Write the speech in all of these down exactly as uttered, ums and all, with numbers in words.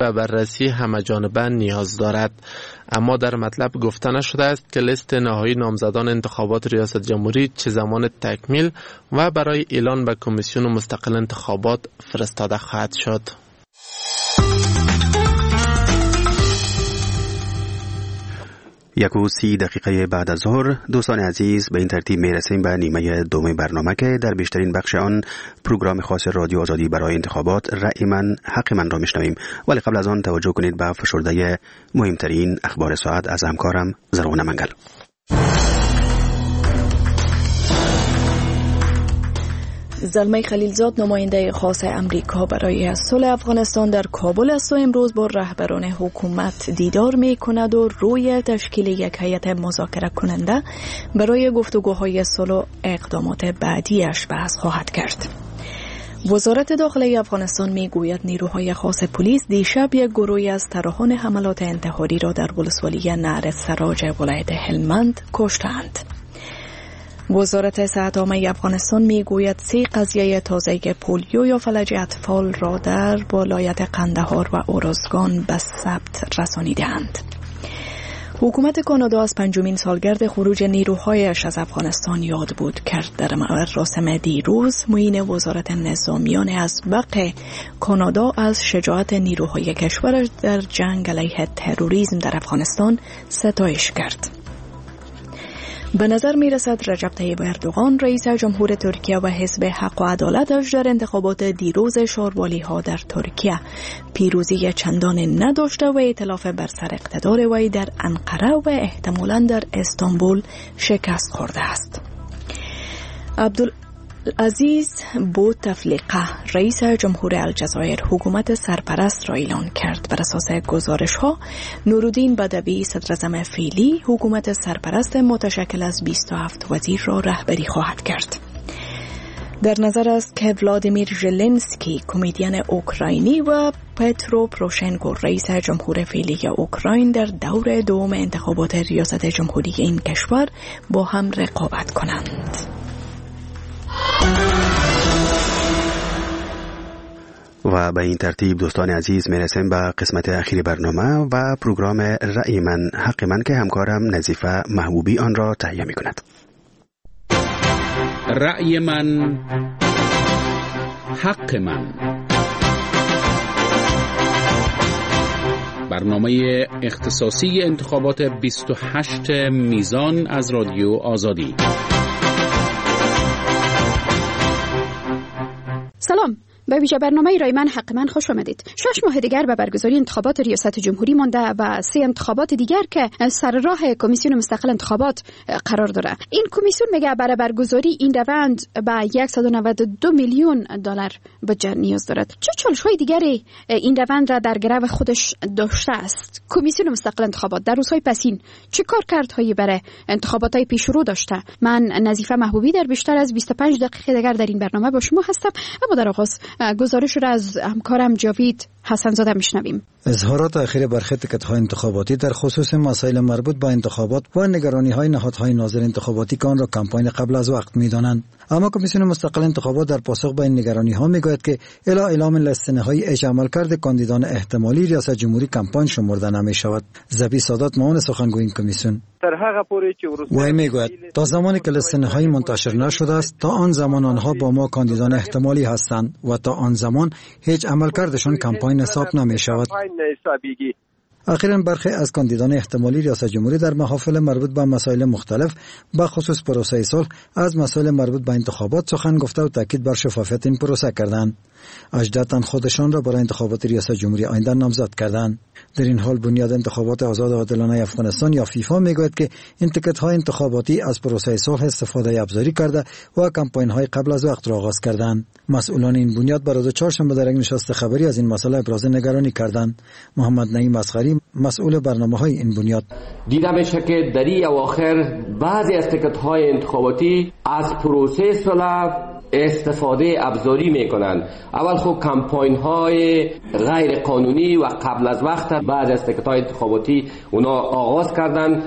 و بررسی همه‌جانبه نیاز دارد. اما در مطلب گفته نشده است که لیست نهایی نامزدان انتخابات ریاست جمهوری چه زمان تکمیل و برای اعلان به کمیسیون مستقل انتخابات فرستاده خواهد شد. یک و سی دقیقه بعد از ظهر دوستان عزیز به این ترتیب می رسیم به نیمه دوم برنامه که در بیشترین بخش آن پروگرام خاص رادیو آزادی برای انتخابات رأی من حق من را میشنویم. ولی قبل از آن توجه کنید به فشرده مهمترین اخبار ساعت از همکارم زرغون منگل. زلمه خلیلزاد نماینده خاص امریکا برای صلح افغانستان در کابل است و امروز با رهبران حکومت دیدار می کند و روی تشکیل یک هیئت مذاکره کننده برای گفتگوهای صلح و اقدامات بعدیش بحث خواهد کرد. وزارت داخلی افغانستان می گوید نیروهای خاص پلیس دیشب یک گروهی از طراحان حملات انتحاری را در ولسوالی نهر سراج ولایت هلمند کشتند. وزارت صحت عامه افغانستان می گوید سه قضیه تازه پولیو یا فلج اطفال را در ولایت قندهار و اورزگان به ثبت رسانیدند. حکومت کانادا از پنجمین سالگرد خروج نیروهایش از افغانستان یاد بود کرد. در مراسم دیروز معین وزارت نظامیان از بق کانادا از شجاعت نیروهای کشورش در جنگ علیه تروریسم در افغانستان ستایش کرد. به نظر می رسد رجب طیب اردوغان رئیس جمهور ترکیه و حزب حق و عدالتش در انتخابات دیروز شاروالی ها در ترکیه پیروزی چندان نداشته و ائتلاف بر سر اقتدار وی در انقره و احتمالاً در استانبول شکست خورده است. عبدال عزیز بوتفلیقه رئیس جمهور الجزایر حکومت سرپرست را اعلان کرد. بر اساس گزارش ها نورالدین بدوی صدراعظم فعلی حکومت سرپرست متشکل از بیست و هفت وزیر را رهبری خواهد کرد. در نظر است که ولادیمیر ژلنسکی کمدین اوکراینی و پترو پروشنکو رئیس جمهور فعلی اوکراین در دور دوم انتخابات ریاست جمهوری این کشور با هم رقابت کنند. و به این ترتیب دوستان عزیز میرسیم به قسمت اخیر برنامه و پروگرام رأی من حق من که همکارم نظیفه محبوبی آن را تهیه می کند. رأی من حق من، برنامه اختصاصی انتخابات بیست و هشت میزان از رادیو آزادی. سلام، به ویژه برنامه رای من حق من خوش آمدید. شش ماه دیگر به برگزاری انتخابات ریاست جمهوری مانده و سه انتخابات دیگر که سر راه کمیسیون مستقل انتخابات قرار داره. این کمیسیون میگه برای برگزاری این روند به صد و نود و دو میلیون دلار بودجه نیاز دارد. چه چالش‌های دیگری این روند را در گرو خودش داشته است؟ کمیسیون مستقل انتخابات در روزهای پسین چه کارکردهایی برای انتخابات‌های پیشرو داشته؟ من نظیفه محبوبی در بیشتر از بیست و پنج دقیقه دیگر در این برنامه با شما هستم. اما در آغاز گزارش را از همکارم جاوید حسن‌زاده میشنویم. اظهارات اخیر برخی تکت‌های انتخاباتی در خصوص مسائل مربوط به انتخابات و نگرانی‌های نهادهای ناظر انتخاباتی که آن را کمپاین قبل از وقت می‌دانند. اما کمیسیون مستقل انتخابات در پاسخ به این نگرانی‌ها می‌گوید که الی اعلام لیست نهایی اج عملکرد کاندیدان احتمالی ریاست جمهوری کمپاین شمرده نمی‌شود. زبی سادات معاون سخنگوی این کمیسیون وی میگوید تا زمانی که لیست نهایی منتشر نشده است تا آن زمان آنها با ما کاندیدان احتمالی هستند و تا آن زمان هیچ عملکردشان کمپاین حساب نمی‌شود. اخیراً برخی از کاندیدان احتمالی ریاست جمهوری در محافل مربوط به مسائل مختلف به خصوص پروسه صلح از مسائل مربوط به انتخابات سخن گفته و تاکید بر شفافیت این پروسه کردند. هجده تن خودشان را برای انتخابات ریاست جمهوری آینده نامزد کردند. در این حال بنیاد انتخابات آزاد و عادلانه افغانستان یا فیفا میگوید که این تیکت‌های انتخاباتی از پروسه صلح استفاده ابزاری کرده و کمپاین‌های قبل از وقت را آغاز کردند. مسئولان این بنیاد بر روز چهارشنبه در یک نشست خبری از این مسئله ابراز نگرانی کردند. محمد نعیم اصغری مسئول برنامه‌های این بنیاد دیده میشه که در این اواخر بعضی از تیکت‌های انتخاباتی از پروسه صلح استفاده ابزاری میکنند. اول خب کمپاین های غیر قانونی و قبل از وقت بعد از تیکت‌های انتخاباتی اونا آغاز کردند.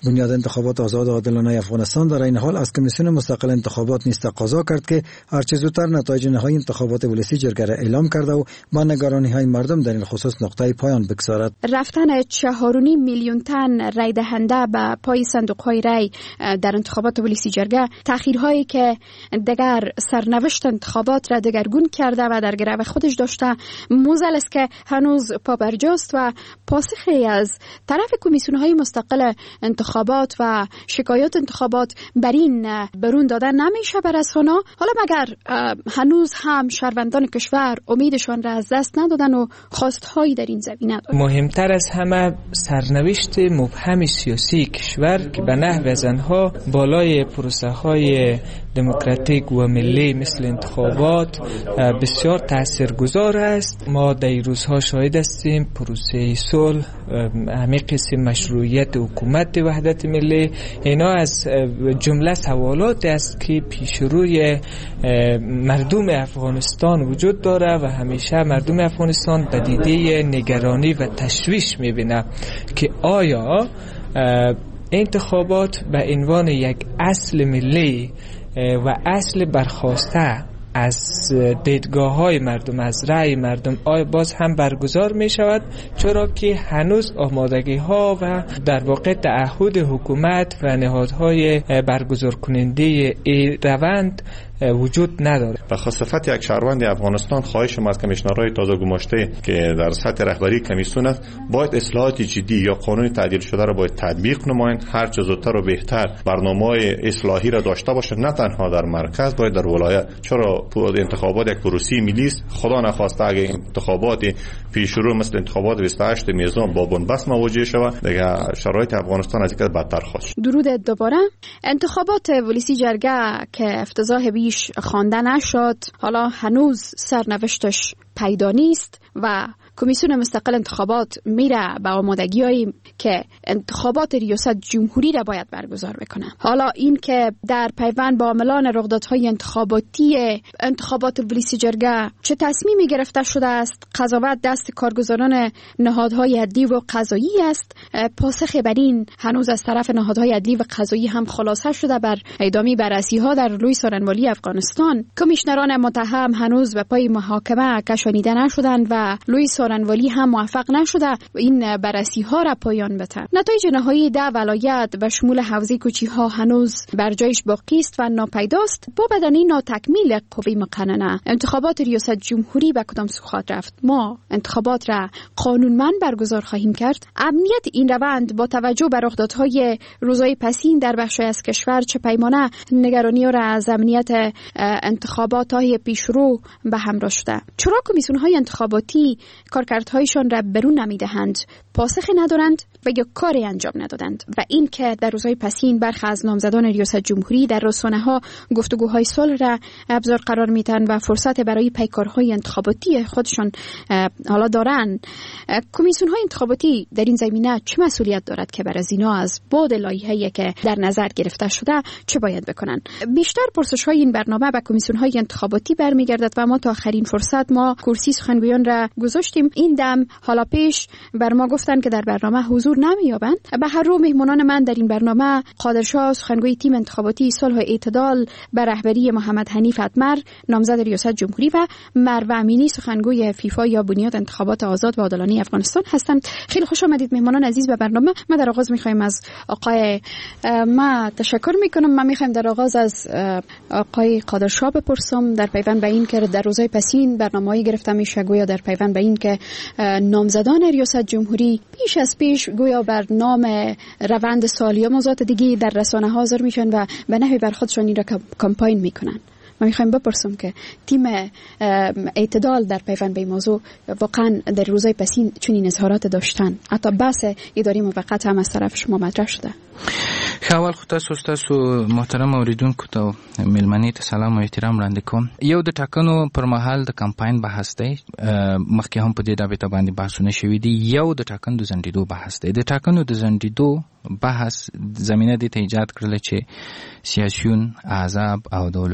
بنیاد انتخابات آزاد و عادلانه افغانستان در این حال از کمیسیون مستقل انتخابات نیز تقاضا کرد که هرچه زودتر نتایج نهایی انتخابات ولسی جرگه را اعلام کرده و با نگرانی‌های مردم در این خصوص نقطه پایان بگذارد. رفتن چهار و نیم میلیون تن رای دهنده به پای صندوق‌های رای در انتخابات ولسی جرگه، تأخیرهایی که دیگر سرنوشت انتخابات را دگرگون کرده و در گرو خودش داشته، موزل است که هنوز پابرجاست و پاسخی از طرف کمیسیون‌های مستقل انتخابات و شکایات انتخابات بر این برون داده نمیشه به رسانه‌ها. حالا مگر هنوز هم شهروندان کشور امیدشان را از دست ندادن و خواستهایی در این زمینه دارند؟ مهمتر از همه سرنوشت مبهم سیاسی کشور که به نحو از آنها بالای پروسه های دموکراتیک و ملی مثل انتخابات بسیار تاثیرگذار است. ما در این روزها شاهد هستیم پروسه صلح، همه قسم مشروعیت حکومت وحدت ملی، اینا از جمله سوالات است که پیش روی مردم افغانستان وجود داره و همیشه مردم افغانستان به دیده نگرانی و تشویش میبینه که آیا انتخابات به عنوان یک اصل ملی و اصل برخواسته از دیدگاه های مردم، از رأی مردم، آیا باز هم برگزار می شود؟ چرا که هنوز آمادگی ها و در واقع تعهد حکومت و نهادهای برگزار کننده ای روند وجود نداره. به خصوص یک شهروند افغانستان خواهش ما از کمیشنرهای تازه گماشته که در سطح رهبری کمیسیون است، باید اصلاحات جدی یا قانون تعدیل شده را باید تطبیق نمایند، هر چه زودتر و بهتر برنامه‌های اصلاحی را داشته باشند، نه تنها در مرکز، باید در ولایت. چرا انتخابات یک پروسه ملی است؟ خدا نخواسته اگه انتخابات پیشرو مثل انتخابات بیست و هشت میزان با بنبست مواجه شود، دیگه شرایط افغانستان از اینکه بدتر خواهد شد. درود دوباره. انتخابات ولسی جرگه که افتضاح بیش خوانده نشد، حالا هنوز سرنوشتش پیدا نیست و کمیسیون مستقل انتخابات میره به آمادگی‌هایی که انتخابات ریاست جمهوری را باید برگزار بکنه. حالا این که در پیوند با عاملان رقدادهای انتخاباتی انتخابات ولسی جرگه چه تصمیمی گرفته شده است، قضاوت دست کارگزاران نهادهای عدلی و قضایی است. پاسخ بر این هنوز از طرف نهادهای عدلی و قضایی هم خلاصه شده بر ادامه بررسی‌ها در لوی سارنوالی افغانستان. کمیشنران متهم هنوز به پای محاکمه کشانیده نشدند و لوی سارنوالی هم موفق نشده این بررسی‌ها را پایان بده. نتایج نهایی ده ولایت به شمول حوزه کوچی‌ها هنوز بر جایش باقی است و ناپیداست. با بدنی ناتکمیل قوه مقننه انتخابات ریاست جمهوری به کدام سو خواهد رفت؟ ما انتخابات را قانونمند برگزار خواهیم کرد. امنیت این روند با توجه به رخدادهای روزهای پسین در بخش از کشور چه پیمانه نگرانی را از امنیت انتخابات‌های پیشرو به همراه شده. چرا کمیسیون‌های انتخاباتی کارکردهایشان را برون نمیدهند، پاسخی ندارند و یا کاری انجام ندادند؟ و این که در روزهای پسین برخی از نامزدان ریاست جمهوری در رسانه‌ها گفتگوهای صلح را ابزار قرار میدن و فرصت برای پیکارهای انتخاباتی خودشان حالا دارن. کمیسیون‌های انتخاباتی در این زمینه چه مسئولیت دارد که بر از اینا از بعد لایحه‌ای که در نظر گرفته شده چه باید بکنن؟ بیشتر پرسش‌های این برنامه به کمیسیون‌های انتخاباتی برمیگردد و ما تا آخرین فرصت ما کرسی سخنگویان را گذاشتیم. این دم حالا پیش بر ما گفتن که در برنامه حضور نمی‌یابند. به هر رو مهمانان من در این برنامه قادرشاه سخنگوی تیم انتخاباتی صلح و اعتدال به رهبری محمد حنیف اتمر نامزد ریاست جمهوری و مروه امینی سخنگوی فیفا یا بنیاد انتخابات آزاد و عادلانه افغانستان هستند. خیلی خوش آمدید مهمانان عزیز به برنامه. ما در آغاز می‌خوایم از آقای ما تشکر می‌کنم. من می‌خوایم در آغاز از آقای قادرشاه بپرسم در پیوند به این که در روزهای پسین برنامه‌ای گرفته میشه، گویا در پیوند به این که نامزدان ریاست جمهوری پیش از پیش گویا بر نام روند سالی و موضوعات دیگه در رسانه حاضر میشن و به نحوی بر خودشان این را کمپاین میکنن. ما میخوایم بپرسم که تیم اعتدال در پیوند به این موضوع واقعا در روزهای پسین چنین اظهارات داشتن، حتی بحث اداری موقت هم از طرف شما مطرح شده. اول خو تاسو تاسو محترم اوریدونکو ته ملمنې ته سلام او احترام وړاندې کوم. یو د ټاکنو پر مهال د کمپاین بحث دی، مخکې هم په دې رابطه باندې بحثونه شوي دي. یو د ټاکنو د ځنډېدو بحث دی. د ټاکنو د ځنډېدو بحث زمینه دې ته ایجاد کړله چې سیاسیون، احزاب او د ولسمشرۍ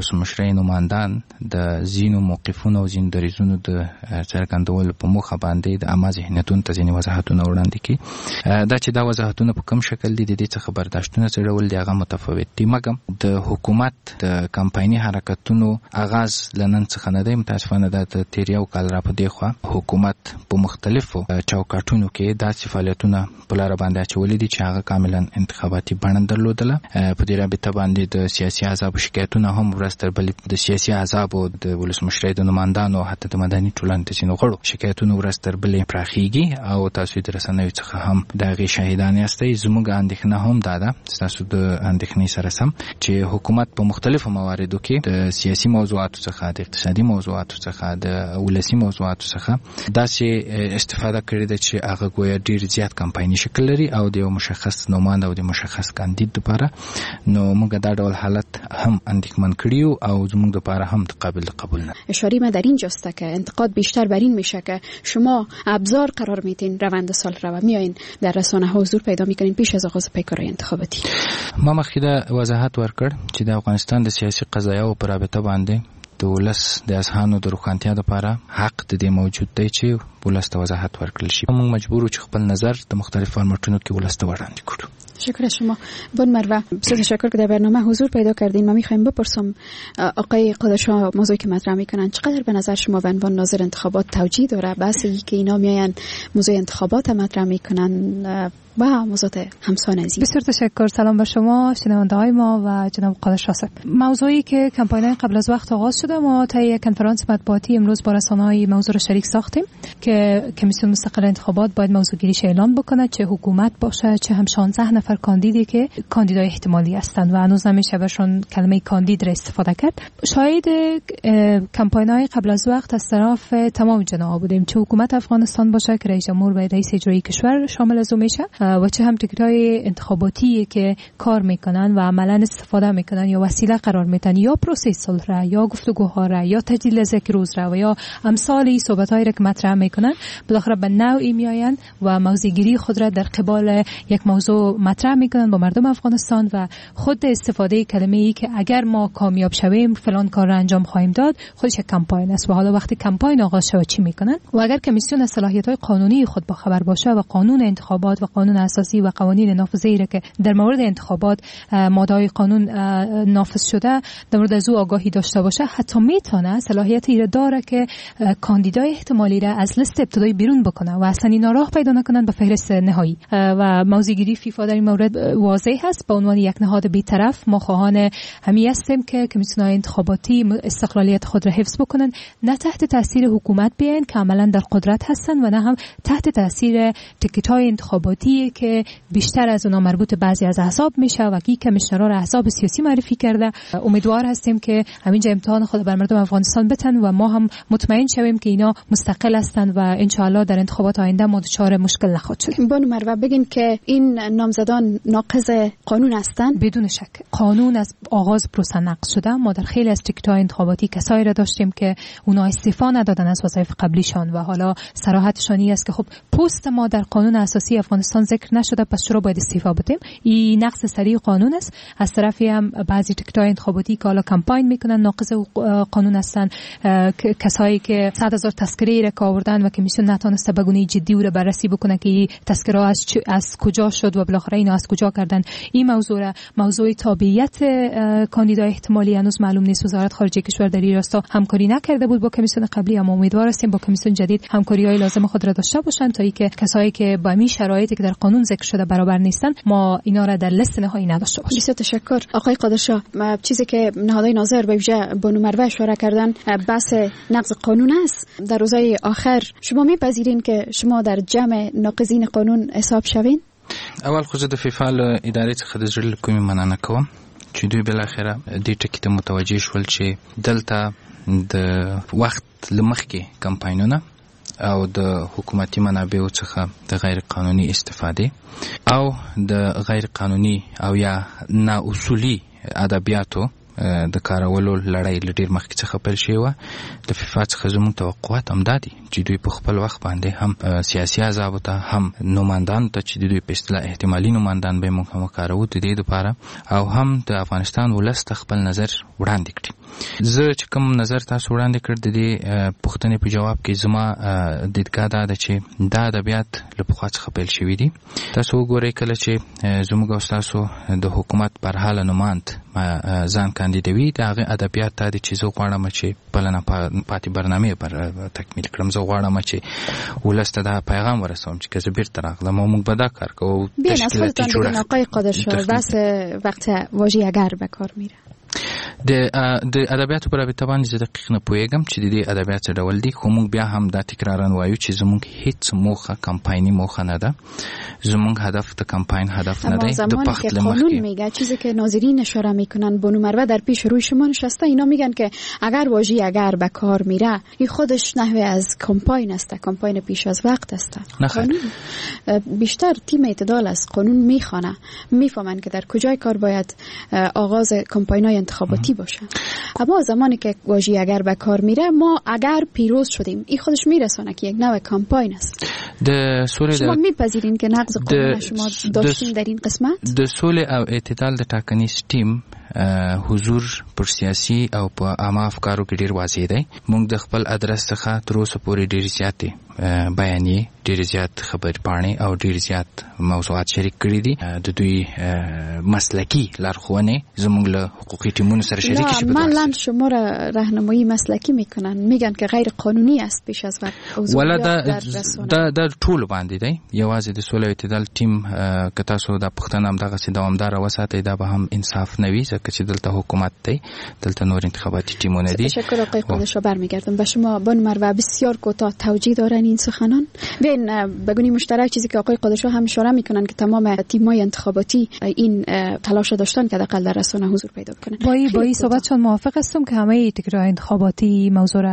ځای نمایندان د ځینو موقفونو او ځینو دریځونو د څرګندولو په موخه باندې د عامه ذهنیتونو ته ځینې وضاحتونه وړاندې کړي. دا چې دا وضاحتونه په کوم شکل دي، د دې څخه برداشتونه څه ډول دي، هغه متفاوت دي. مګر د حکومت د کمپایني حرکتونو آغاز له نن څخه نه دی. متاسفانه دا د تیر یو کال را په دې خوا حکومت په مختلفو چوکاټونو کې داسې فعالیتونه په لاره باندې اچولي دي چې هغه کاملا انتخاباتي بڼه درلودله. په دې رابطه باندې د سیاسي احزابو شکایتونه هم ورځ تر بلې د سیاسي احزابو د ولسمشرۍ د نمایندانو حتی د مدني ټولنې د ځینو غړو شکایتونه ورځ تر بلې پراخېږي او تاسو د رسنیو څخه هم د هغې شاهدان یاستئ. زموږ اندېښنه هم دا ده، ستاسو د اندېښنې سره سم، چې حکومت په مختلفو مواردو کې د سیاسي موضوعاتو څخه، د اقتصادي موضوعاتو څخه، د ولسي موضوعاتو څخه داسې استفاده کړې ده چې هغه ګویا ډېر زیات کمپایني شکل لري او د یو مشخص نوماند او د مشخص کاندید لپاره. نو موږ دا ډول حالت هم اندېښمن کړیو او زموږ لپاره هم قابل قبول نه. اشاره ما در اینجاست که انتقاد بیشتر بر این میشه که شما ابزار قرار میدین روند سال رو و میایین در رسانه ها حضور پیدا میکنین پیش از آغاز پیکارهای انتخاباتی. ما مخکې دا وضاحت ورکړ چې د افغانستان د سیاسي قضایاو په رابطه باندې د ولس د اذهانو د روښانتیا لپاره حق د دې موجود دی چې ولس ته وضاحت ورکړل شي. موږ مجبور یو چې خپل نظر د مختلف فرمتونو کې ولس ته وړاندې کړو. شکر شما. بان مروه، بسیار تشکر که در برنامه حضور پیدا کردین. ما میخوایم بپرسم آقای قادرشاه، موضوعی که مطرح میکنن چقدر به نظر شما به عنوان ناظر انتخابات توجیه داره؟ بحث ای که اینا میاین موضوع انتخابات مطرح میکنن و موضوع همسان عزیز. بسیار تشکر. سلام بر شما شنونده های ما و جناب قادرشاه صاحب. موضوعی که کمپاین قبل از وقت آغاز شده، ما تا یک کنفرانس مطبوعاتی امروز با رسانه‌های موضوع را شریک ساختیم که کمیسیون مستقل انتخابات باید موضوع گیریش اعلام بکنه، چه حکومت باشه چه هم شانزده نفر کاندیدی که کاندیدای احتمالی هستند و هنوز نمیشه برشون کلمه کاندید را استفاده کرد. شاهد کمپاین‌های قبل از وقت از طرف تمام جناح بودیم، چه حکومت افغانستان باشه که رئیس جمهور و رئیس اجرایی کشور شامل از اون میشه و چه هم تیکت‌های انتخاباتی که کار میکنن و عملاً استفاده میکنن یا وسیله قرار میدن یا پروسه صلح را یا گفتگوها را یا تجدید ذکر روز را و یا امثال صحبت‌هایی را که مطرح میکنن، بالاخره به نوعی میآیند و موضوعگیری خود را در قبال یک موضوع مطرح میکنن با مردم افغانستان و خود استفاده کلمه ای که اگر ما کامیاب شویم فلان کار را انجام خواهیم داد خودش یک کمپاین است. و حالا وقتی کمپاین آغاز شود چی میکنن؟ و اگر کمیسیون از صلاحیت‌های قانونی خود با خبر باشه و قانون انتخابات و قانون اساسی و قوانین نافذه‌ای را که در مورد انتخابات ماده‌های قانون نافذ شده در مورد از او آگاهی داشته باشه، حتی میتونه صلاحیت ای را داره که کاندیدای احتمالی را از لیست ابتدایی بیرون بکنه و اصلا اینا راه پیدا نکنن به فهرست نهایی. و موضوعگیری فیفا در این مورد واضح هست. به عنوان یک نهاد بی‌طرف ما خواهان همی هستیم که کمیسیون‌های انتخاباتی استقلالیت خود را حفظ بکنن، نه تحت تاثیر حکومت بیان که عملاً در قدرت هستن و نه هم تحت تاثیر تیکت‌های انتخاباتی که بیشتر از اونها مربوط بعضی از احزاب میشه و کی کمیشنرها را احزاب سیاسی معرفی کرده. امیدوار هستیم که همینجا امتحان خود بر مردم افغانستان بتن و ما هم مطمئن شویم که اینا مستقل هستند و ان شاء الله در انتخابات آینده ما دچار مشکل نخواهد شد. بانو مروه، بگین که این نامزدان ناقض قانون هستند؟ بدون شک قانون از آغاز پروسه نقض شده. ما در خیلی از تیکت‌های انتخاباتی کسایی را داشتیم که اونا استعفا ندادن از وظایف قبلیشان و حالا صراحتشانی است که خب پست ما در قانون اساسی افغانستان ذکر نشده، پس چرا باید استعفا بدیم؟ این نقض صریح قانون است. از طرفی هم بعضی تیکت‌های انتخاباتی که حالا کمپاین میکنن ناقض قانون هستن، کسایی که صد هزار تذکره را آوردن و کمیسیون نتونسته به گونه جدی او را بررسی بکنه که این تذکره از از کجا شد و بالاخره اینا از کجا کردن. این موضوع را موضوع تابعیت کاندیدای احتمالی هنوز معلوم نیست. وزارت خارجه کشور در این راستا همکاری نکرده بود با کمیسیون قبلی، اما امیدوار هستیم با کمیسیون جدید همکاری‌های لازم خود را داشته باشند تا اینکه کسایی که با این شرایطی که در قانون ذکر شده برابر نیستن ما اینا را در لیست نهایی نداشته باشیم. بسیار تشکر. آقای قادرشاه، چیزی که نهادهای ناظر به ویژه بانو مروه اشاره کردن بحث نقض قانون است. در روزهای آخر شما میپذیرین که شما در جمع ناقضین قانون حساب شوین؟ اول خو زه د فیفا له ادارې څخه د زړه له کومې مننه کوم چې دوی بالاخره دې ټکي ته متوجه شول چې دلته د وخت له مخکې کمپاینونه او د حکومتي منابعو څخه د غیر قانوني استفاده او د غیر قانوني او یا نا اصولي ادبیاتو د کارولو لړۍ له ډیر مخکې څخه پیل شوې وه. د فیفا څخه زموږ توقعات همدا دي چې دوی په خپل وخت باندې هم سیاسي احزابو ته هم نوماندانو ته چې د دوی په اصطلاح احتمالي نوماندان به موږ هم وکاروو د دې دپاره او هم د افغانستان ولس ته خپل نظر وړاندې کړي. زه چې کوم نظر تاسو وړاندې کړ د دې پوښتنې په جواب کې زما دیدګاه دا ده چې دا ادبیات له پخوا څخه پیل شوي دي. تاسو وګورئ کله چې زموږ او ستاسو د حکومت برحاله نوماند ځان کاندیدوي د هغې ادبیات دا دي چې زه غواړم چې بلنه پاتې برنامې پر تکمیل کړم. زه غواړم چې ولس ته دا پیغام ورسوم چې که زه بیرته راغلم او موږ به دا کار کوو. بیاین از خودتان بگین آقای قادرشاه بس وقت واژه اگر به کار میره. د د ادبیاتو په رابطه باندې زه دقیق نه پوهېږم چې د دې ادبیات څه ډول دي، خو موږ بیا هم دا تکرارا وایو چې زموږ هیڅ موخه کمپاینی موخه نه ده. زموږ هدف د کمپاین هدف نه دی. د پخت قانون میگه چیزی که ناظرین اشاره میکنن بانو مروه در پیش روی شما نشسته، اینا میگن که اگر واژه اگر به کار میره این خودش نحوه از کمپاین است، کمپاین پیش از وقت است. قانون بیشتر تیم اعتدال از قانون میخوانه، میفهمن که در کجای کار باید آغاز کمپاین‌های انتخاباتی باشه. اما زمانی که واژه اگر به کار میره ما اگر پیروز شدیم این خودش میرسونه که یک نوع کمپاین است. د سولې شما میپذیرین که نقض قانون شما داشتین در این قسمت؟ د سولې او اعتدال د ټاکنیز ټیم حضور پر سیاسي او په عامه افکارو کې ډیر واضح دی. موږ د خپل ادرس څخه تر اوسه پورې ډیر زیاتې بیانیې، ډیر زیات خبرې پاڼې او ډیر زیات موضوعات شریک کړي دي. د دوی مسلکی لارښوونې زموږ له حقوقي ټیمونو سره شریک شي. معمولا شما را راهنمایی مسلکی میکنن، میگن که غیر قانونی است پیش از وقت. ولا دا دا دا ټول باندې دی. یوازې د سولې او اعتدال ټیم که تاسو دا پښتنه هم دغه سي دوامدار وساتئ دا به هم انصاف نه وي، ځکه چې دلته حکومت دی، دلته نور انتخاباتی ټیمونه دي. تشکر آقای قادرشاه. برمیگردم به شما بانو مروه. بسیار کوتاه توجیه دارن این سخنان. ببین بگونی مشترک چیزی که آقای قادرشاه هم اشاره میکنن که تمام تیم‌های انتخاباتی این تلاش داشتن که حداقل در رسانه حضور پیدا کنن. با این با این صحبتشون موافق هستم که همه تیکرهای انتخاباتی موضوع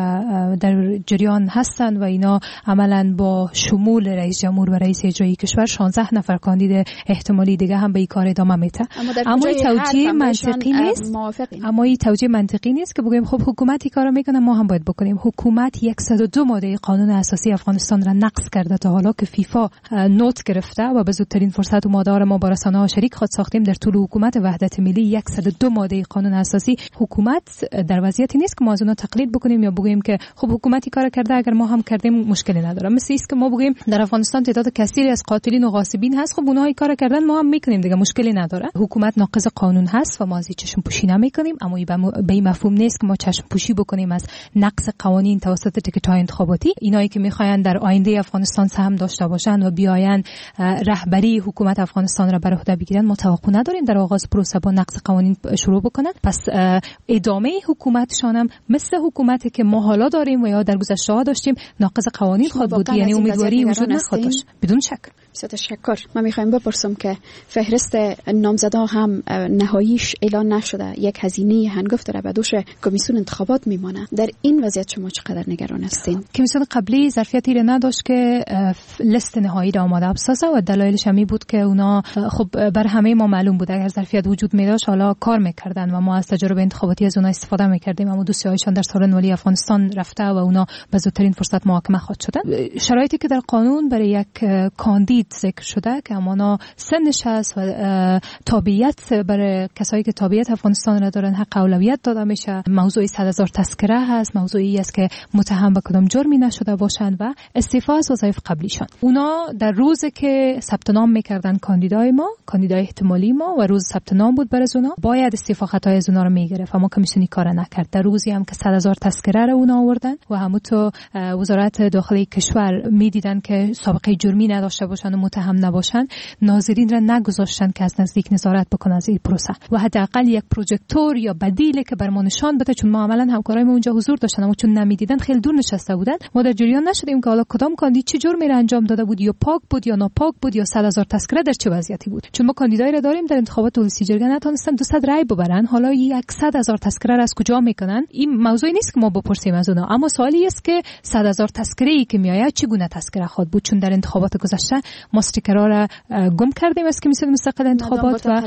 در جریان هستند و اینا عملاً با شمول رئیس جمهور و رئیس اجرایی کشور شانزده نفر کاندید احتمالی دیگه هم به این کار ادامه میده. اما این توجیه منطقی نیست. اما این توجیه منطقی نیست که بگیم خب حکومتی کارو میکنه ما هم باید بکنیم. حکومت صد و دو ماده قانون اساسی افغانستان را نقض کرده تا حالا که فیفا نوت گرفته و به زودترین فرصت و مادار ما با رسانه‌ها شریک خود ساختیم در طول حکومت وحدت ملی صد و دو ماده قانون اساسی. حکومت در وضعیتی نیست که ما از اونها تقلید بکنیم یا بگیم که خب حکومتی کار کرده اگر ما هم کردیم مشکلی نداره. مثل است که ما بگیم در افغانستان تعداد کثیری از قاتلین و غاصبین هست، خب اونها کار کردن ما هم میکنیم دیگه مشکلی نداره. حکومت ناقض قانون هست و ما از چشم پوشی نمیکنیم، اما به این مفهوم نیست که ما چشم پوشی بکنیم از نقض قوانین توسط تیکت‌های انتخاباتی. اینایی که میخواین در آینده افغانستان سهم داشته باشند و بیاین رهبری حکومت افغانستان را بر عهده بگیرن، ما توقع نداریم در آغاز پروسه با نقض قوانین شروع بکنن. پس ادامه حکومتشان هم مثل حکومتی که ما حالا داریم و یا در گذشته ها داشتیم ناقض قوانین خود بود، یعنی امیدواری وجود نخواهد داشت. بدون شک. بسیار تشکر. من میخوایم بپرسم که فهرست نامزدا هم نهاییش اعلان نشده، یک هزینه هنگفت داره به دوش کمیسیون انتخابات میمانه. در این وضعیت شما چقدر نگران هستین؟ کمیسیون قبلی ظرفیتی را نداشت که لیست نهایی را آماده بسازه و دلایلش همی بود که اونا خب بر همه ما معلوم بود اگر ظرفیت وجود می داشت حالا کار میکردن و ما از تجربه انتخاباتی از اونا استفاده میکردیم، اما دوستی‌هایشان در سالن ولی افغانستان رفته و اونا به زودترین فرصت محاکمه خواهد شدن. شرایطی که در قانون برای یک کاندید ذکر شده که امانا سنش هست و تابعیت برای کسایی که تابعیت افغانستان را دارن حق اولویت داده میشه. موضوعی صد هزار تذکره هست، موضوعی است که متهم به کدام جرمی نشده باشند و استعفا از وظایف قبلیشان. اونا در روزی که ثبت نام میکردن کاندیدای ما، کاندیدای احتمالی ما و روز ثبت نام بود برای اونا، باید استعفا خطای از اونا رو میگرفت، اما کمیسیونی کار نکرد. در روزی هم که صد هزار تذکره رو اونا آوردن و همونطور وزارت داخلی کشور میدیدن که سابقه جرمی نداشته باشن و متهم نباشن، ناظرین را نگذاشتن که از نزدیک نظارت بکنن از این پروسه و حداقل یک پروژکتور یا بدیلی که بر ما نشان بده، چون ما عملا همکارای ما اونجا حضور داشتن اما چون نمیدیدن خیلی دور نشسته بودن، ما در جریان نشدیم که حالا کدام کاندید چه جرمی را انجام داده بود، یا پاک بود یا ناپاک بود، یا صد هزار تذکره در چه وضعیتی بود. چون ما کاندیدایی را داریم در انتخابات ولسی جرگه نتونستن دویست رای ببرن، حالا صد هزار تذکره را از کجا میکنن؟ این موضوعی نیست که ما بپرسیم از اونها، اما سوالی است که صد هزار تذکره ای که میآید چگونه تذکره خود بود، چون در انتخابات گذشته ما استیکرها را گم کردیم از کمیسیون مستقل انتخابات و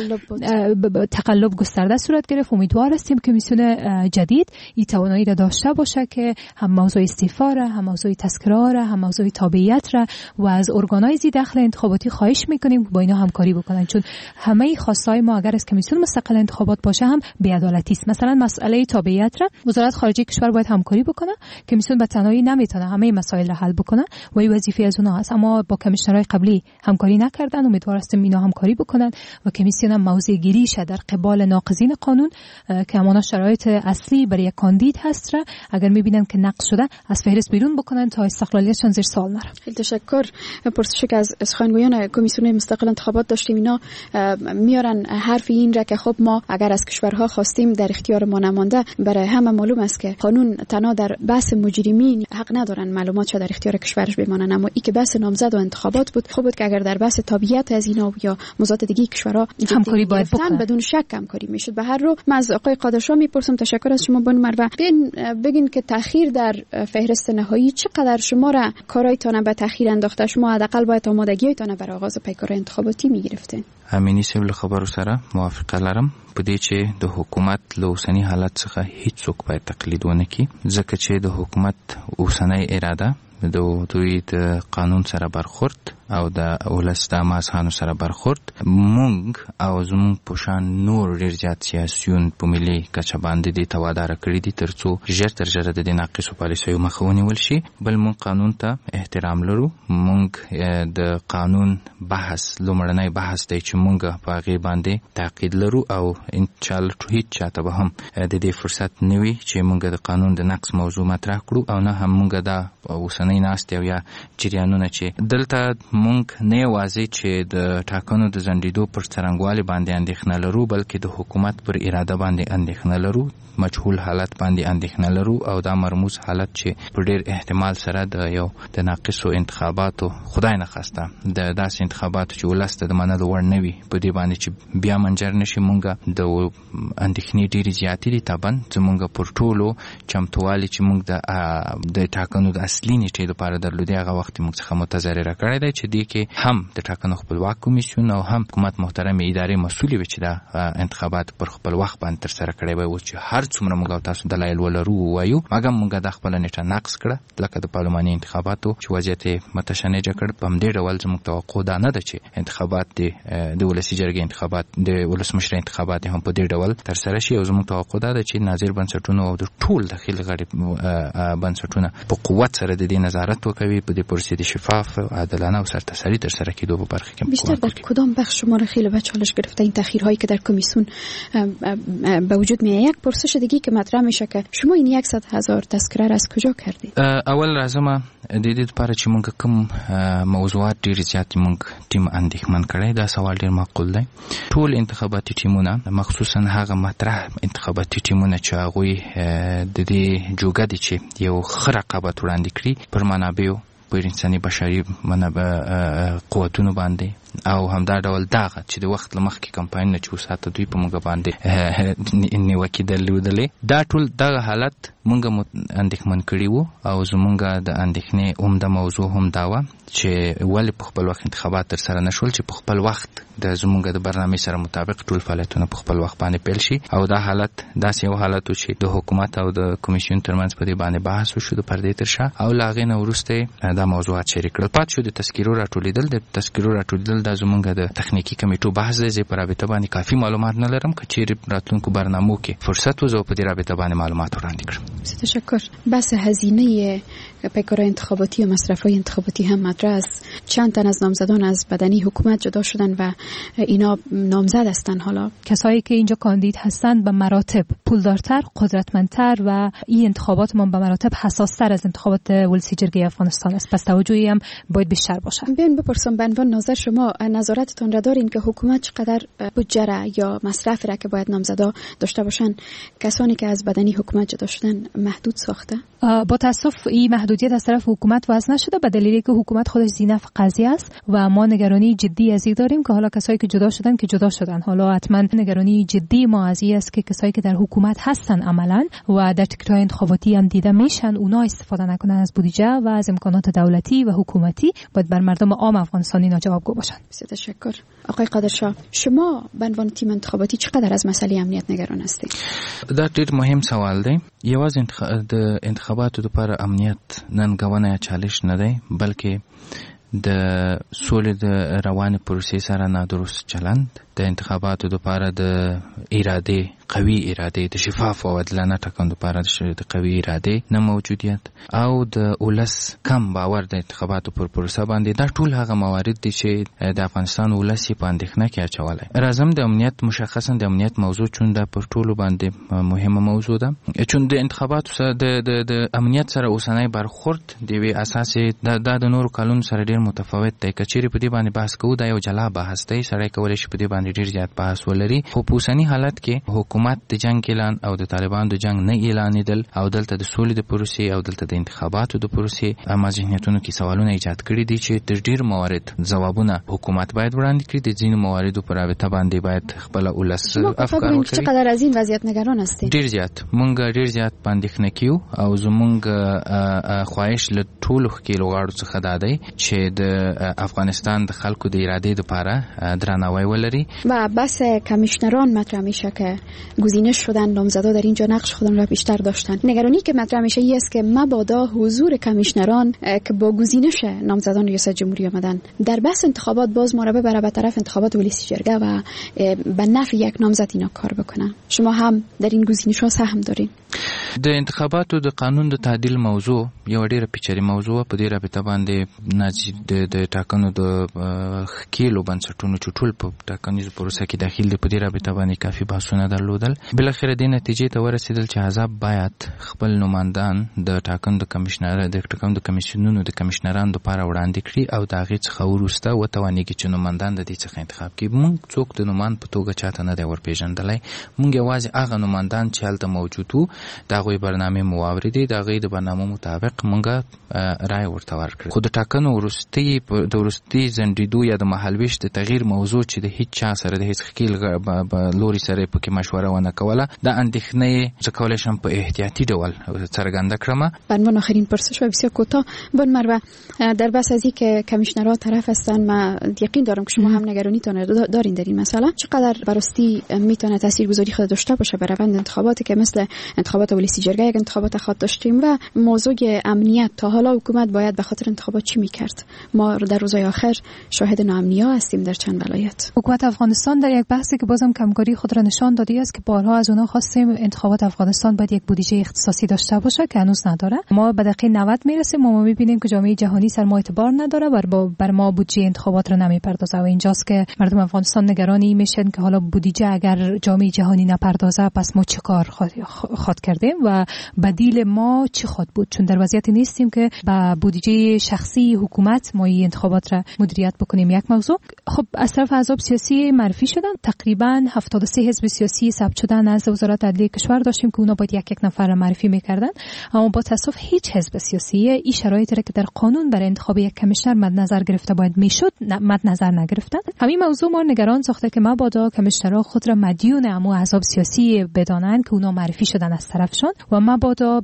تقلب گسترده صورت گرفت. امیدوار هستیم کمیسیون جدید این توانایی را داشته باشه که هم موضوع استعفا را، هم موضوع تذکره را، هم موضوع تابعیت را و از ارگان‌های ذی دخل انتخاباتی خواهش میکنیم با اینا همکاری بکنن، چون همه خواستای ما اگر از کمیسیون مستقل انتخابات باشه هم بی‌عدالتی است. مثلا مسئله تابعیت را وزارت خارجه کشور باید همکاری بکنه، کمیسیون به تنهایی نمیتونه همه مسائل را حل بکنه و این وظیفه از اونها است. اما با کمیشنرهای قبلی همکاری نکردن، امیدوار هستیم اینا همکاری بکنن و کمیسیون هم موضع گیریش در قبال ناقضین قانون که همانا شرایط اصلی برای یک کاندید هست را اگر میبینن که نقض شده از فهرست بیرون بکنن تا استقلالیتشون زیر سوال نره. خیلی تشکر. پرسشی که از سخنگویان کمیسیون مستقل انتخابات داشتیم، اینا میارن حرف این را که خب ما اگر از کشورها خواستیم در اختیار ما نمانده. برای همه معلوم است که قانون تنها در بحث مجرمین حق ندارن معلومات در اختیار کشورش بمانن، اما این که بحث نامزد و انتخابات بود، خوب بود که اگر در بحث تابعیت از اینا یا موضوعات دیگه کشورها همکاری باید بکنن، بدون شک همکاری میشد. به هر رو من از آقای قادرشاه میپرسم، تشکر از شما بانو مروه، بگین بگین که تأخیر در فهرست نهایی چقدر شما را کارایتان به تأخیر انداخته؟ شما حداقل باید آمادگیتان برای آغاز پیکار انتخاباتی میگرفتین. امینی سیبل خبرو سره موافقه لرم په دې چې د حکومت له اوسني حالت څخه هیڅوک باید تقلید ونه کړي، ځکه چې د حکومت اوسنۍ اراده د دوی د قانون سره برخورد او د ولس د مازهانو سره برخورد مونږ او زموږ په شان نور ډېر زیات سیاسیون په ملي کچه باندې دې تواداره کړي دي ترڅو ژر تر ژره د دې ناقصو پالیسیو مخه ونیول شي. بل مونږ قانون ته احترام لرو، مونږ د قانون بحث لومړنی بحث دی چې مونږ په هغې باندې تاکید لرو او انشاءالله هیڅ چاته به هم د دې فرصت نه وي چې مونږ د قانون د نقص موضوع مطرح کړو او نه هم مونږ دا اوسنۍ ناستې او یا جریانونه چې دلته مونږ نه یوازې چې د ټاکنو د ځنډېدو پر څرنګوالي باندې اندېښنه لرو، بلکې د حکومت پر اراده باندې اندېښنه لرو، مجهول حالت باندې اندېښنه لرو او دا مرموز حالت چې په ډېر احتمال سره د یو د ناقصو انتخاباتو خدای نه خواسته د داسې انتخاباتو چې ولس ته د منلو وړ نه وي په دې باندې چې بیا منجر نشي، مونږ د اندېښنې ډېرې زیاتې دي. طبعا زمونږ پر ټولو چمتووالي چې مونږ د د ټاکنو د اصلي نیټې لپاره درلودې هغه وخت موږ څخه متضرره کړی دی چې دې کې هم د ټاکنو خپلواک کمیسیون او هم حکومت محترمې ادارې مسؤلې وي چې دا انتخابات پر خپل وخت باندې ترسره کړی وي، چې هر څومره موږ او تاسو دلایل ولرو ووایو، مګر موږ د خپله نیټه نقص کړه لکه د پارلماني انتخاباتو چې وضعیت یې متشنجه کړ. په همدې ډول زموږ توقع دا نه ده چې انتخابات د ولسي جرګې انتخابات د ولسمشر انتخابات هم په دې ډول ترسره شي او زموږ توقع دا ده چې ناظر بنسټونه او د ټول داخلي غړي بنسټونه په قوت سره د دې نظارت وکوي، په دې پروسې د شفاف، عادلانه او سرتاسري ترسره کېدو په برخه کې بیشتر در کدام بخش شما را خیلی به چالش گرفته این تأخیرهایی که در کمیسیون به وجود میاد؟ یک پرسش دیگه که مطرح میشه که شما این صد هزار تذکره را از کجا کردید؟ اول راځم د دې لپاره چې موږ کوم موضوعات ډېر زیات موږ ټیم اندېښمن کړی، دا سوال ډېر معقول دی. ټول انتخاباتي ټیمونه مخصوصا هغه مطرح انتخاباتي ټیمونه چې هغوی د دې جوګه دي چې یو ښه رقابت وړاندې کړي پر منابعو پر انساني بشري منابع قوتونو باندې او همدا ډول دغه چې د وخت له مخکې کمپاین نه چې وساته دوی په موږ باندې نیوکې درلودلې، دا ټول دغه حالت موږ اندېښمن کړي وو او زموږ د اندېښنې عمده موضوع هم دا وه چې ولې په خپل وخت انتخابات ترسره نه شول، چې په خپل وخت د زموږ د برنامې سره مطابق ټول فعالیتونه په خپل وخت باندې پیل شي او دا حالت داسې یو حالت و چې د حکومت او د کمیسیون ترمنځ په دې باندې بحث وشو د پردې تر شا او له هغې نه وروسته دا موضوعات شریک کړل. پات شو د تذکیرو راټولېدل. د تذکیرو راټولېدل دا زموږ د تخنیکي کمیټو بحث دی. زه په رابطه باندې کافي معلومات نه لرم، که چیرې راتلونکو برنامو کې فرصت و زه په دې رابطه باندې معلومات وړاندې کړم. تشکر. بحث هزینه پیکارهای انتخاباتی و مصرف‌های انتخاباتی هم مطرح است. چند تن از نامزدان از بدنی حکومت جدا شدن و اینا نامزد هستن. حالا کسایی که اینجا کاندید هستند به مراتب پولدارتر، قدرتمندتر و این انتخابات ما به مراتب حساستر از انتخابات ولسی جرگه افغانستان است، پس توجهی هم باید بیشتر باشه. بیاین بپرسم به عنوان نظر شما، نظارتتون را دارین که حکومت چقدر بودجه را یا مصرف را که باید نامزدا داشته باشن کسانی که از بدنی حکومت جدا شدن محدود ساخته؟ با تاسف این محدودیت از طرف حکومت وضع نشده، به دلیلی که حکومت خودش ذینفع قضیه است و ما نگرانی جدی از این داریم که حالا کسایی که جدا شدن که جدا شدن، حالا حتما نگرانی جدی ما از این است که کسایی که در حکومت هستن عملا و در تکرار انتخاباتی هم دیده میشن اونا استفاده نکنن از بودجه و از امکانات دولتی و حکومتی باید بر مردم عام افغانستانی ناجوابگو باشند. بسیار تشکر. آقای قادرشاه، شما به عنوان تیم انتخاباتی چقدر از مسئله امنیت نگران هستید؟ دا ډیر مهم سوال دی. یوازې د انتخاباتو لپاره امنیت ننګونه یا چالش نه دی، بلکې د سولې د روان پروسې سره نادرست چلند، د انتخاباتو لپاره د اراده قوي اراده د شفاف او عادلانه ټاکنو لپاره د قوي اراده نه موجودیت او د ولس کم باور د انتخاباتو پر پروسه باندې، دا ټول هغه موارد دي چې د افغانستان ولس په اندېښنه کې اچولای. راځم د امنیت، مشخصا د امنیت موضوع چون د پر ټولو باندې مهمه موضوع ده، چون د انتخاباتو سره د د امنیت سره اوسنۍ برخورد د وی اساس د د نورو قانون سره ډیر متفاوت دی. کچېری په دې باندې بحث کوو، دا یو جلا بحث دی، سړی کولای شي په دې باندې ډیر زیات بحث ولري. خو په اوسنی حالت کې حکومت د جنگ اعلان او د طالبانو د جنگ نه اعلانېدل او دلته د سولې د پروسې او دلته د انتخاباتو د پروسې اما ذهنیتونو کې سوالونه ایجاد کړي دي چې د ډیر موارد ځوابونه حکومت باید وړاندې کړي، د ځینو مواردو پر رابطه باندې باید خپل ولس افکار وکړي. چقدر از این وضعیت نگران هستید؟ ډیر زیات، مونږ ډیر زیات باندې کیو او زمونږ خواهش له ټولو خکیلو غاړو څخه دا دی چې د افغانستان د خلکو د ارادې لپاره درناوی ولري. و بس کمیشنران مطرح میشه که گزینش شدن، نامزدا در اینجا نقش خودم را بیشتر داشتن. نگرانی که مطرح میشه این است که مبادا حضور کمیشنران که با گزینش نامزدان ریاست جمهوری آمدن در بحث انتخابات باز ما را ببره به طرف انتخابات ولیسی جرگه و به نفع یک نامزد اینا کار بکنن. شما هم در این گزینش‌ها سهم دارین؟ د انتخاباتو د قانون د تعدیل موضوع یو ډیره پیچلې موضوع په دې رابطه باندې د د ټاکنو د خکیلو بنسټونو چې ټول په ټاکنیزو پروسه کې داخل دي په دې رابطه باندې کافي بحثونه درلودل. بلخره د نتیجې ته ورسېدل چې حزب باید خپل نمائندان د ټاکنو د کمیشنر د ټاکنو د کمیسیونونو د کمیشنرانو لپاره وړاندې کړي او د هغې څخه وروسته وتوانېږي چې نمائندان د دې څخه انتخاب کړي. موږ څوک د نمائند په توګه چاته نه دی ورپېژندلی، موږ یوازې هغه نمائندان چې هلته موجود وو د هغوی برنامې مو واورېدې، د هغوی د برنامو مطابق موږ رای ورته ورکړه. خو د ټاکنو وروستي د وروستي ځنډېدو یا د مهالویش د تغییر موضوع چې د هیڅ چا سره د هیڅ خکیل لوري سره پکې مشوره ونه کوله، دا اندېښنه زه کولی شم په احتیاطي ډول څرګنده کړم. به عنوان آخرین پرسش و بسیار کوتاه، بن مروه، در بحث از اینکه کمیشنرها طرف هستن، من یقین دارم که شما هم نگرانیتان دارین در این مسئله. چقدر براستی میتونه تاثیرگذاری خود داشته باشه بر روند انتخاباتی که مثل انتخابات ولیسی جرگه یک انتخابات خاص داشتیم و موضوع امنیت؟ تا حالا حکومت باید به خاطر انتخابات چی میکرد؟ ما در روزهای آخر شاهد ناامنی‌ها هستیم در چند ولایت. حکومت افغانستان در یک بحثی که بازم کمکاری خود را نشان داده است که بارها از اونها خواستیم انتخابات افغانستان باید یک بودجه اختصاصی داشته باشه که هنوز نداره. ما به دقیقه نود میرسیم و ما میبینیم که جامعه جهانی سر ما اعتبار نداره و بر ما بودجه انتخابات را نمیپردازه و اینجاست که مردم افغانستان نگرانی میشن که حالا بودجه اگر جامعه جهانی نپردازه پس ما چه کار خود کردیم و بدیل ما چی خود بود، چون در وضعیتی نیستیم که با بودجه شخصی حکومت ما این انتخابات را مدیریت بکنیم. یک موضوع. خب از طرف احزاب سیاسی معرفی شدن، تقریبا هفتاد و سه حزب سیاسی ثبت شدن از وزارت عدلیه کشور داشتیم که اونا باید یک یک نفر را معرفی میکردن، اما با تاسف هیچ حزب سیاسی این شرایطی را که در قانون برای انتخاب یک کمیشنر مد نظر گرفته باید میشد مد نظر نگرفتن. همین موضوع ما نگران ساخته که مبادا کمیشنرها خود را مدیون اما احزاب سیاسی بدانند که اونا معرفی شدن از طرفشون و مبادا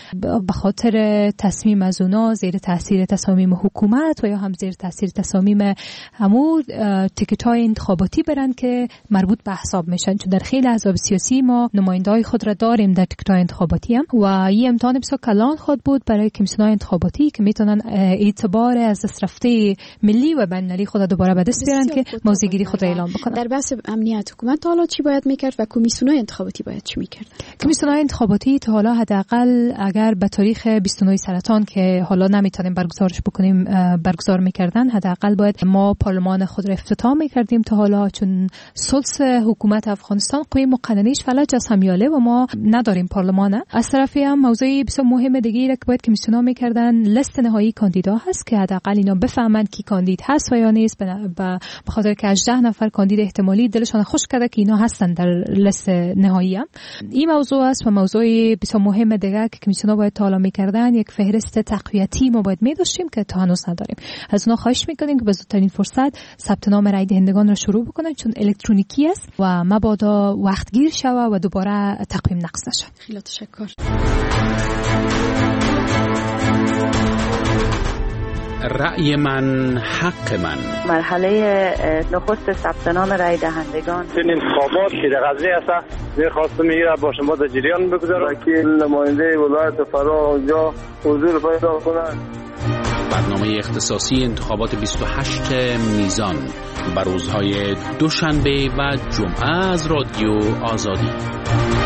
به خاطر تصمیم از اونا زیر تاثیر تصامیم حکومت و یا هم زیر تاثیر تصامیم همون تیکت‌های انتخاباتی برن که مربوط به احزاب میشن، چون در خیلی احزاب سیاسی ما نماینده‌های خود را داریم در تیکت‌های انتخاباتی هم و این امتحان بسیار کلان خود بود برای کمیسیون‌های انتخاباتی که میتونن اعتبار از دست رفته ملی و بین‌المللی خود را دوباره به دست بیارن که موضع‌گیری خود را اعلام بکنن. در بحث امنیت حکومت حالا چی باید میکرد و کمیسیون‌های انتخاباتی باید چی میکرد؟ کمیسیون‌های انتخاباتی تا حالا حداقل اگر به تاریخ بیست و نه سرطان که حالا نمیتونیم برگزارش بکنیم برگزار میکردن، حداقل باید ما پارلمان خود را افتتاح میکردیم تا حالا، چون ثلث حکومت افغانستان قوه مقننه‌اش فلج از همیاله و ما نداریم پارلمان. از طرفی هم موضوعی بسیار مهم دیگه را که باید کمیسیون‌ها میکردن لیست نهایی کاندیدا هست که حداقل اینا بفهمند کی کاندید هست و یا نیست، به خاطر که هجده نفر کاندید احتمالی دلشان خوش کرده که اینا هستن در لیست نهایی هم. این موضوع است و موضوع بسیار مهم دیگه که کمیسیون‌ها باید تا حالا میکردن یک فهرست تقویتی ما باید می‌داشتیم که تا هنوز نداریم. از اونها خواهش میکنیم که به زودترین فرصت ثبت نام رای دهندگان را شروع بکنن، چون الکترونیکی است و مبادا وقتگیر شوه و دوباره تقویم نقص نشه. خیلی تشکر. رأی من حق من. مرحله نخست ثبت نام رای دهندگان. این انتخابات که در قضیه است می‌خواستم میگیره با شما در جریان بگذارم که نماینده ولایت فرا اونجا حضور پیدا کنند. برنامه اختصاصی انتخابات بیست و هشت میزان بر روزهای دوشنبه و جمعه از رادیو آزادی.